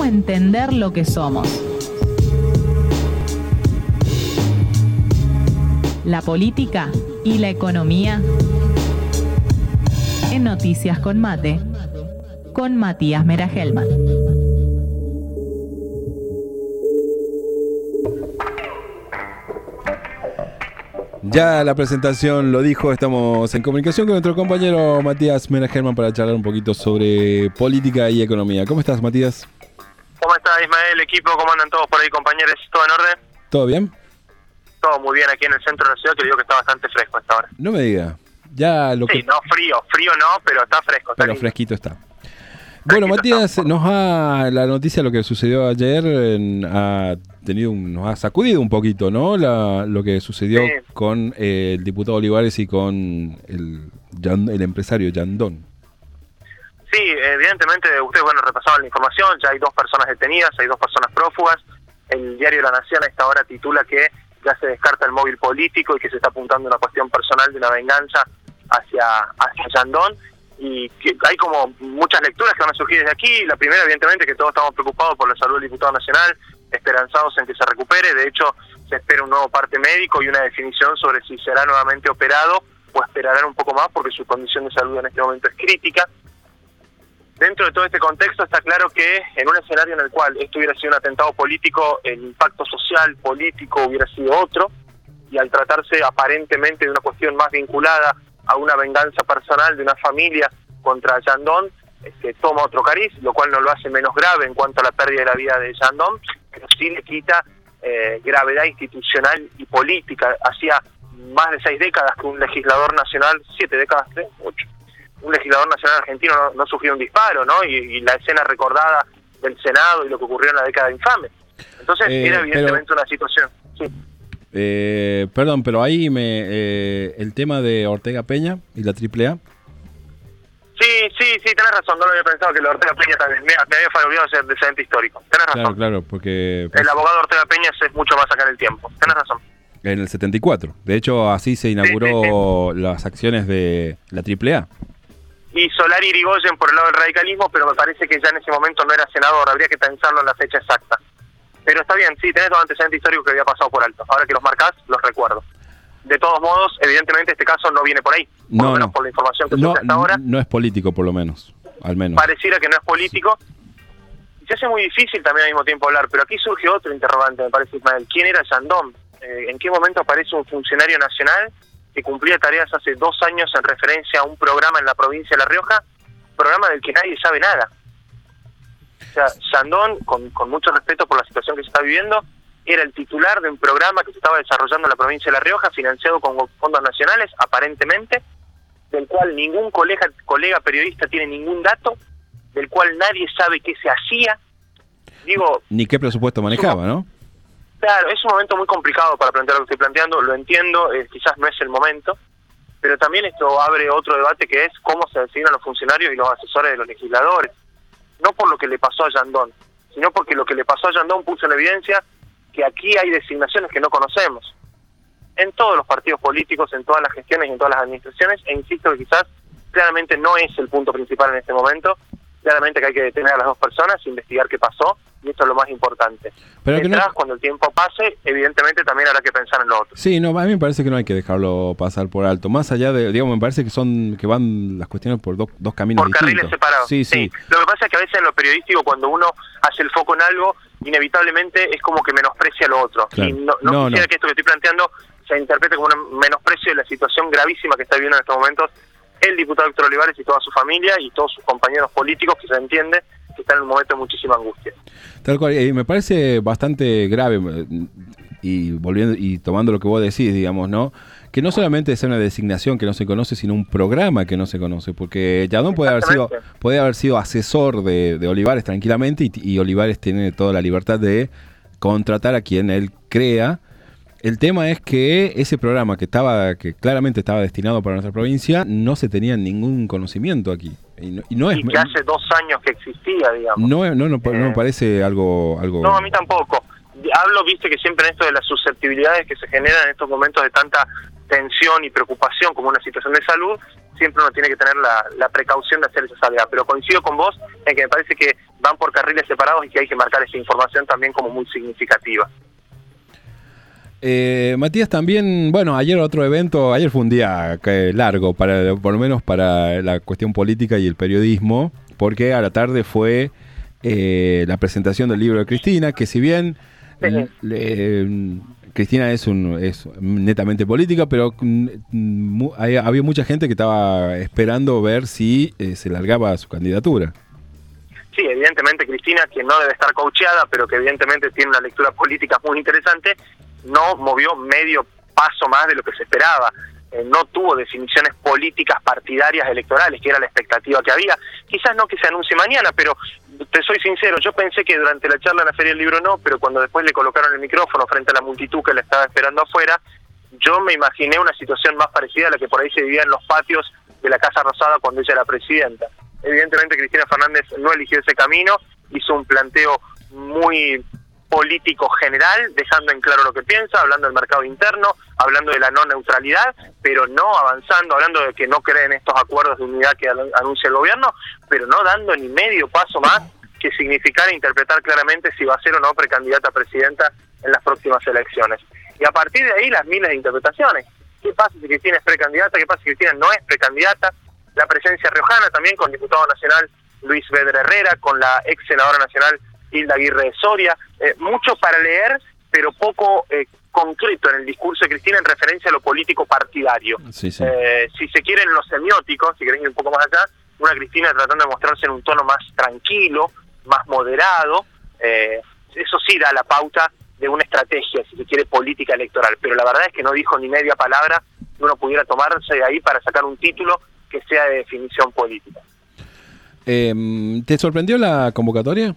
entender lo que somos. La política y la economía en Noticias con Mate, con Matías Mera-Hellman. Ya la presentación lo dijo, estamos en comunicación con nuestro compañero Matías Mera-Hellman para charlar un poquito sobre política y economía. ¿Cómo estás, Matías? ¿Cómo estás, Ismael? Equipo, ¿cómo andan todos por ahí, compañeros? ¿Todo en orden? ¿Todo bien? Todo muy bien aquí en el centro de la ciudad, que digo que está bastante fresco hasta ahora. No me diga. Ya lo sí, que... no, frío no, pero está fresco. Está pero lindo. fresquito está. Bueno, Matías, nos ha la noticia, lo que sucedió ayer, nos ha sacudido un poquito, ¿no? Lo que sucedió con el diputado Olivares y con el empresario Yandón. Sí, evidentemente ustedes, repasaban la información, ya hay 2 personas detenidas, hay 2 personas prófugas. El diario La Nación a esta hora titula que ya se descarta el móvil político y que se está apuntando a una cuestión personal de una venganza hacia Yandón. Y que hay como muchas lecturas que van a surgir desde aquí. La primera, evidentemente, que todos estamos preocupados por la salud del diputado nacional, esperanzados en que se recupere. De hecho, se espera un nuevo parte médico y una definición sobre si será nuevamente operado o esperarán un poco más porque su condición de salud en este momento es crítica. Dentro de todo este contexto está claro que en un escenario en el cual esto hubiera sido un atentado político, el impacto social, político hubiera sido otro, y al tratarse aparentemente de una cuestión más vinculada a una venganza personal de una familia contra Yandón, toma otro cariz, lo cual no lo hace menos grave en cuanto a la pérdida de la vida de Yandón, pero sí le quita gravedad institucional y política. Hacía más de 6 décadas que un legislador nacional, 7 décadas, 8, un legislador nacional argentino no sufrió un disparo, ¿no? Y la escena recordada del Senado y lo que ocurrió en la década infame. Entonces era evidentemente una situación. Sí. Perdón, pero ahí el tema de Ortega Peña y la AAA. Sí, tenés razón, no lo había pensado que la Ortega Peña también, me había olvidado de ese ente histórico. Tenés razón. Claro, porque... El abogado Ortega Peña es mucho más acá en el tiempo, tenés razón. En el 74, de hecho así se inauguró las acciones de la AAA. Y Solari Irigoyen por el lado del radicalismo, pero me parece que ya en ese momento no era senador, habría que pensarlo en la fecha exacta. Pero está bien, sí, tenés 2 antecedentes históricos que había pasado por alto. Ahora que los marcás, los recuerdo. De todos modos, evidentemente este caso no viene por ahí. Por lo menos por la información que surge hasta ahora. No es político, por lo menos. Al menos. Pareciera que no es político. Se hace muy difícil también al mismo tiempo hablar, pero aquí surge otro interrogante, me parece, Ismael. ¿Quién era Yandón? ¿En qué momento aparece un funcionario nacional que cumplía tareas hace 2 años en referencia a un programa en la provincia de La Rioja? Programa del que nadie sabe nada. O sea, Yandón, con mucho respeto por la situación que se está viviendo, era el titular de un programa que se estaba desarrollando en la provincia de La Rioja, financiado con fondos nacionales, aparentemente, del cual ningún colega periodista tiene ningún dato, del cual nadie sabe qué se hacía. Ni qué presupuesto manejaba, ¿no? Claro, es un momento muy complicado para plantear lo que estoy planteando, lo entiendo, quizás no es el momento, pero también esto abre otro debate que es cómo se designan los funcionarios y los asesores de los legisladores. No por lo que le pasó a Yandón, sino porque lo que le pasó a Yandón puso en evidencia que aquí hay designaciones que no conocemos. En todos los partidos políticos, en todas las gestiones y en todas las administraciones, e insisto que quizás claramente no es el punto principal en este momento, claramente que hay que detener a las 2 personas, investigar qué pasó, y esto es lo más importante. Pero detrás, cuando el tiempo pase, evidentemente también habrá que pensar en lo otro. Sí, no, a mí me parece que no hay que dejarlo pasar por alto. Más allá de, me parece que van las cuestiones por dos caminos por distintos. Carriles separados. Sí. Lo que pasa es que a veces en lo periodístico, cuando uno hace el foco en algo, inevitablemente es como que menosprecia lo otro. Claro. Y no quisiera que esto que estoy planteando se interprete como un menosprecio de la situación gravísima que está viviendo en estos momentos el diputado Héctor Olivares y toda su familia y todos sus compañeros políticos, que se entiende que están en un momento de muchísima angustia. Tal cual, y me parece bastante grave, y tomando lo que vos decís, digamos, ¿no? Que no solamente sea una designación que no se conoce, sino un programa que no se conoce, porque Yandón puede haber sido asesor de Olivares tranquilamente, y Olivares tiene toda la libertad de contratar a quien él crea. El tema es que ese programa que claramente estaba destinado para nuestra provincia, no se tenía ningún conocimiento aquí. Y que hace 2 años que existía, digamos. No me parece algo... No, a mí tampoco. Hablo, viste, que siempre en esto de las susceptibilidades que se generan en estos momentos de tanta tensión y preocupación como una situación de salud, siempre uno tiene que tener la precaución de hacer esa salvedad. Pero coincido con vos en que me parece que van por carriles separados y que hay que marcar esa información también como muy significativa. Matías, también, bueno, ayer fue un día largo, por lo menos para la cuestión política y el periodismo, porque a la tarde fue la presentación del libro de Cristina, que si bien Cristina es netamente política, pero había mucha gente que estaba esperando ver si se largaba su candidatura. Sí, evidentemente Cristina, quien no debe estar coacheada, pero que evidentemente tiene una lectura política muy interesante, no movió medio paso más de lo que se esperaba. No tuvo definiciones políticas partidarias electorales, que era la expectativa que había. Quizás no que se anuncie mañana, pero te soy sincero, yo pensé que durante la charla en la Feria del Libro no, pero cuando después le colocaron el micrófono frente a la multitud que la estaba esperando afuera, yo me imaginé una situación más parecida a la que por ahí se vivía en los patios de la Casa Rosada cuando ella era presidenta. Evidentemente Cristina Fernández no eligió ese camino, hizo un planteo muy político general, dejando en claro lo que piensa, hablando del mercado interno, hablando de la no neutralidad, pero no avanzando, hablando de que no cree en estos acuerdos de unidad que anuncia el gobierno, pero no dando ni medio paso más que significara interpretar claramente si va a ser o no precandidata a presidenta en las próximas elecciones. Y a partir de ahí las miles de interpretaciones. ¿Qué pasa si Cristina es precandidata? ¿Qué pasa si Cristina no es precandidata? La presencia riojana también con el diputado nacional Luis Vedra Herrera, con la ex senadora nacional Hilda Aguirre de Soria, mucho para leer, pero poco concreto en el discurso de Cristina en referencia a lo político partidario. Sí, sí. Si se quieren los semióticos, si quieren ir un poco más allá, una Cristina tratando de mostrarse en un tono más tranquilo, más moderado, eso sí da la pauta de una estrategia, si se quiere, política electoral, pero la verdad es que no dijo ni media palabra que uno pudiera tomarse de ahí para sacar un título que sea de definición política. ¿Te sorprendió la convocatoria?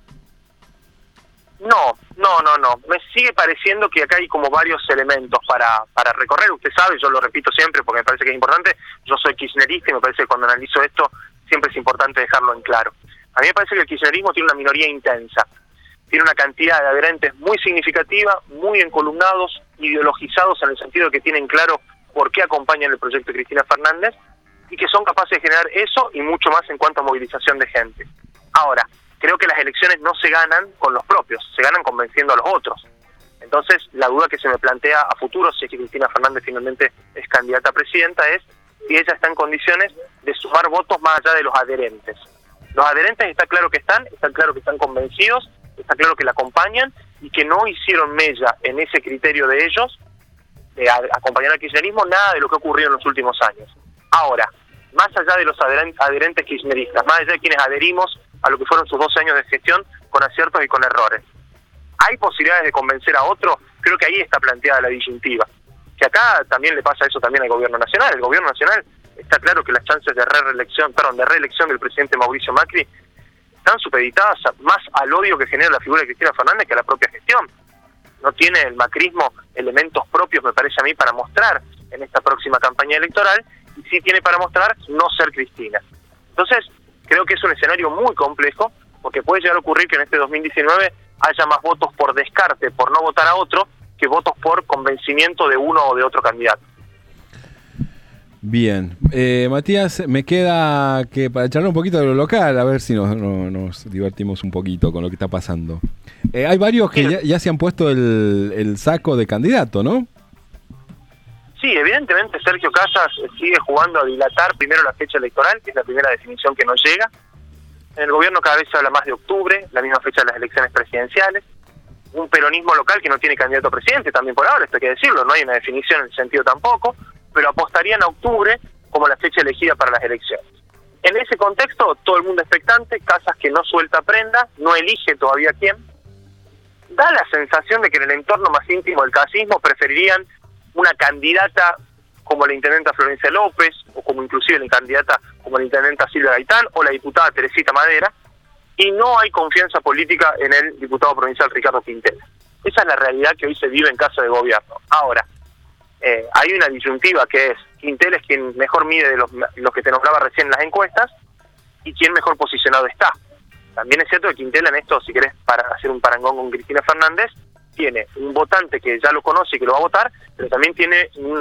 No. Me sigue pareciendo que acá hay como varios elementos para recorrer. Usted sabe, yo lo repito siempre porque me parece que es importante. Yo soy kirchnerista y me parece que cuando analizo esto siempre es importante dejarlo en claro. A mí me parece que el kirchnerismo tiene una minoría intensa. Tiene una cantidad de adherentes muy significativa, muy encolumnados, ideologizados en el sentido de que tienen claro por qué acompañan el proyecto de Cristina Fernández y que son capaces de generar eso y mucho más en cuanto a movilización de gente. Ahora, creo que las elecciones no se ganan con los propios, se ganan convenciendo a los otros. Entonces, la duda que se me plantea a futuro, si es que Cristina Fernández finalmente es candidata a presidenta, es si ella está en condiciones de sumar votos más allá de los adherentes. Los adherentes está claro que están convencidos, está claro que la acompañan y que no hicieron mella en ese criterio de ellos, de acompañar al kirchnerismo, nada de lo que ha ocurrido en los últimos años. Ahora, más allá de los adherentes kirchneristas, más allá de quienes adherimos a lo que fueron sus 12 años de gestión con aciertos y con errores, ¿hay posibilidades de convencer a otro? Creo que ahí está planteada la disyuntiva. Que acá también le pasa eso también al gobierno nacional. El gobierno nacional está claro que las chances de reelección del presidente Mauricio Macri están supeditadas más al odio que genera la figura de Cristina Fernández que a la propia gestión. No tiene el macrismo elementos propios, me parece a mí, para mostrar en esta próxima campaña electoral, y sí tiene para mostrar no ser Cristina. Entonces, creo que es un escenario muy complejo, porque puede llegar a ocurrir que en este 2019 haya más votos por descarte, por no votar a otro, que votos por convencimiento de uno o de otro candidato. Bien. Matías, me queda que para charlar un poquito de lo local, a ver si nos divertimos un poquito con lo que está pasando. Hay varios que ya se han puesto el saco de candidato, ¿no? Sí, evidentemente Sergio Casas sigue jugando a dilatar primero la fecha electoral, que es la primera definición que nos llega. En el gobierno cada vez se habla más de octubre, la misma fecha de las elecciones presidenciales. Un peronismo local que no tiene candidato a presidente también por ahora, esto hay que decirlo, no hay una definición en ese sentido tampoco, pero apostarían a octubre como la fecha elegida para las elecciones. En ese contexto, todo el mundo expectante, Casas que no suelta prenda, no elige todavía quién. Da la sensación de que en el entorno más íntimo del casismo preferirían una candidata como la intendenta Florencia López, o como inclusive la candidata como la intendenta Silvia Gaitán, o la diputada Teresita Madera, y no hay confianza política en el diputado provincial Ricardo Quintela. Esa es la realidad que hoy se vive en Casa de Gobierno. Ahora, hay una disyuntiva que es, Quintela es quien mejor mide de los que te nombraba recién en las encuestas, y quien mejor posicionado está. También es cierto que Quintela en esto, si querés para hacer un parangón con Cristina Fernández, tiene un votante que ya lo conoce y que lo va a votar, pero también tiene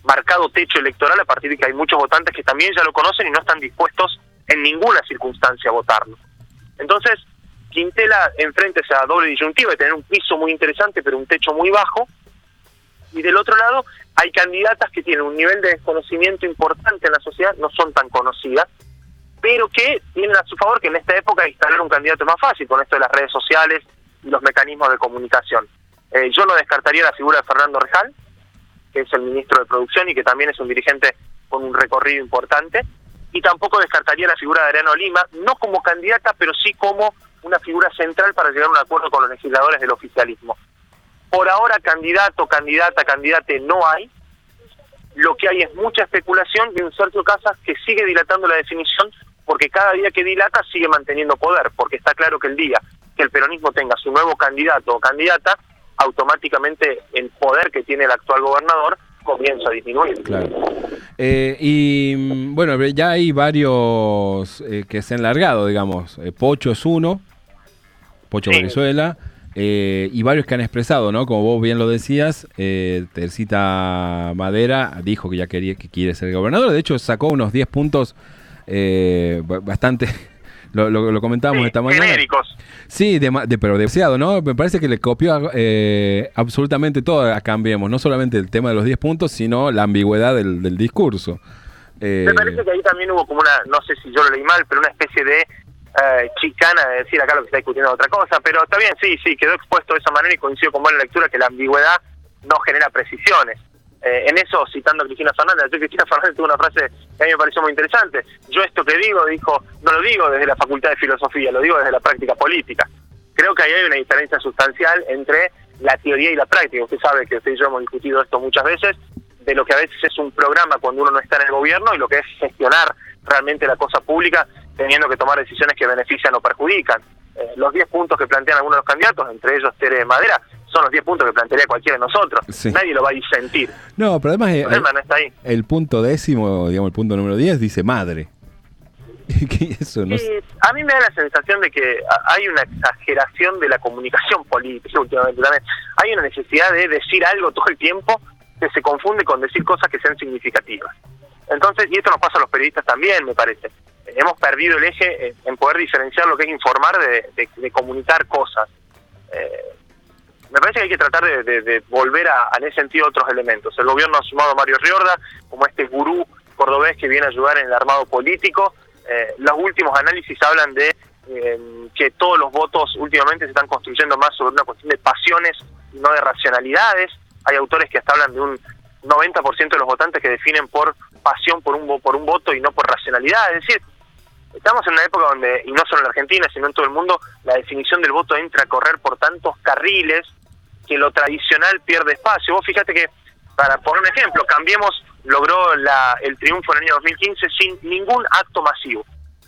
marcado techo electoral a partir de que hay muchos votantes que también ya lo conocen y no están dispuestos en ninguna circunstancia a votarlo. Entonces, Quintela enfrenta esa doble disyuntiva de tener un piso muy interesante pero un techo muy bajo, y del otro lado hay candidatas que tienen un nivel de desconocimiento importante en la sociedad, no son tan conocidas, pero que tienen a su favor que en esta época instalar un candidato es más fácil con esto de las redes sociales y los mecanismos de comunicación. Yo no descartaría la figura de Fernando Rejal, que es el ministro de Producción y que también es un dirigente con un recorrido importante, y tampoco descartaría la figura de Adriano Lima, no como candidata, pero sí como una figura central para llegar a un acuerdo con los legisladores del oficialismo. Por ahora, candidate no hay. Lo que hay es mucha especulación y un Sergio Casas que sigue dilatando la definición, porque cada día que dilata sigue manteniendo poder, porque está claro que el día que el peronismo tenga su nuevo candidato o candidata, automáticamente el poder que tiene el actual gobernador comienza a disminuir. Claro. Y bueno, ya hay varios que se han largado, digamos. Pocho es uno, Pocho Sí. Venezuela, y varios que han expresado, ¿no? Como vos bien lo decías, Tercita Madera dijo que ya que quiere ser gobernador. De hecho, sacó unos 10 puntos bastante... Lo comentábamos esta mañana. Genéricos. Sí, pero demasiado, ¿no? Me parece que le copió absolutamente todo a Cambiemos. No solamente el tema de los 10 puntos, sino la ambigüedad del discurso. Me parece que ahí también hubo como una, no sé si yo lo leí mal, pero una especie de chicana de decir acá lo que está discutiendo es otra cosa. Pero está bien, sí, quedó expuesto de esa manera y coincido con buena lectura que la ambigüedad no genera precisiones. En eso, citando a Cristina Fernández, Cristina Fernández tuvo una frase que a mí me pareció muy interesante. Yo esto que digo, dijo, no lo digo desde la Facultad de Filosofía, lo digo desde la práctica política. Creo que ahí hay una diferencia sustancial entre la teoría y la práctica. Usted sabe que usted y yo hemos discutido esto muchas veces, de lo que a veces es un programa cuando uno no está en el gobierno y lo que es gestionar realmente la cosa pública, teniendo que tomar decisiones que benefician o perjudican. Los 10 puntos que plantean algunos de los candidatos, entre ellos Tere Madera, son los 10 puntos que plantearía cualquiera de nosotros. Sí. Nadie lo va a disentir. No, pero además El problema no está ahí. el punto 10º, digamos el punto número 10, dice madre. ¿Qué eso? No sé. A mí me da la sensación de que hay una exageración de la comunicación política últimamente también. Hay una necesidad de decir algo todo el tiempo que se confunde con decir cosas que sean significativas. Entonces, y esto nos pasa a los periodistas también, me parece. Hemos perdido el eje en poder diferenciar lo que es informar de comunicar cosas. Me parece que hay que tratar de volver en ese sentido otros elementos. El gobierno ha sumado a Mario Riorda como este gurú cordobés que viene a ayudar en el armado político. Los últimos análisis hablan de que todos los votos últimamente se están construyendo más sobre una cuestión de pasiones y no de racionalidades. Hay autores que hasta hablan de un 90% de los votantes que definen por pasión por un voto y no por racionalidad. Es decir, estamos en una época donde, y no solo en la Argentina, sino en todo el mundo, la definición del voto entra a correr por tantos carriles que lo tradicional pierde espacio. Vos fíjate que, para poner un ejemplo, Cambiemos logró el triunfo en el año 2015 sin ningún acto masivo.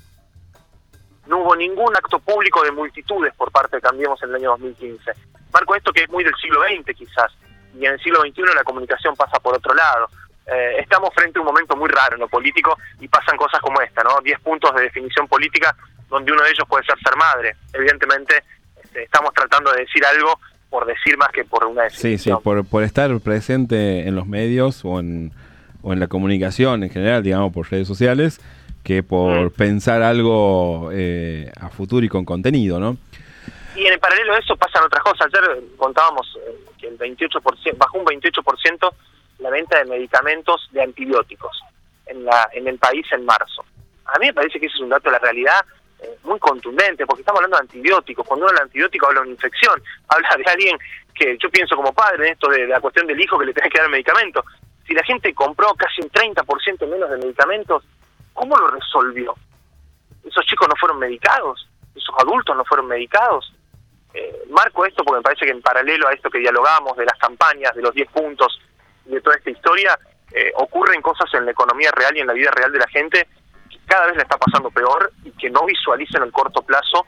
No hubo ningún acto público de multitudes por parte de Cambiemos en el año 2015. Marco esto que es muy del siglo XX quizás, y en el siglo XXI la comunicación pasa por otro lado. Estamos frente a un momento muy raro en lo político y pasan cosas como esta, ¿no? 10 puntos de definición política donde uno de ellos puede ser madre. Evidentemente estamos tratando de decir algo por decir más que por una definición. Sí, por estar presente en los medios o en la comunicación en general, digamos, por redes sociales, que por pensar algo a futuro y con contenido, ¿no? Y en el paralelo a eso pasan otras cosas. Ayer contábamos que el 28%, bajó un 28% la venta de medicamentos de antibióticos en el país en marzo. A mí me parece que ese es un dato de la realidad muy contundente, porque estamos hablando de antibióticos. Cuando uno habla de antibiótico habla de una infección, habla de alguien que yo pienso como padre en esto de la cuestión del hijo que le tenés que dar el medicamento. Si la gente compró casi un 30% menos de medicamentos, ¿cómo lo resolvió? ¿Esos chicos no fueron medicados? ¿Esos adultos no fueron medicados? Marco esto porque me parece que en paralelo a esto que dialogamos de las campañas, de los 10 puntos, de toda esta historia, ocurren cosas en la economía real y en la vida real de la gente que cada vez le está pasando peor y que no visualizan en el corto plazo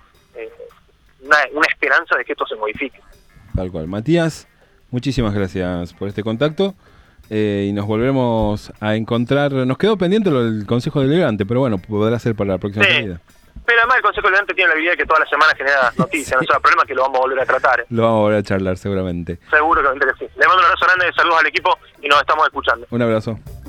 una esperanza de que esto se modifique. Tal cual. Matías, muchísimas gracias por este contacto y nos volvemos a encontrar. Nos quedó pendiente el Consejo Deliberante, pero bueno, podrá ser para la próxima salida. Pero además el Consejo Deliberante tiene la habilidad que toda la semana genera noticias, no es el problema, que lo vamos a volver a tratar. Lo vamos a volver a charlar seguramente. Seguro que sí. Le mando un abrazo grande, saludos al equipo y nos estamos escuchando. Un abrazo.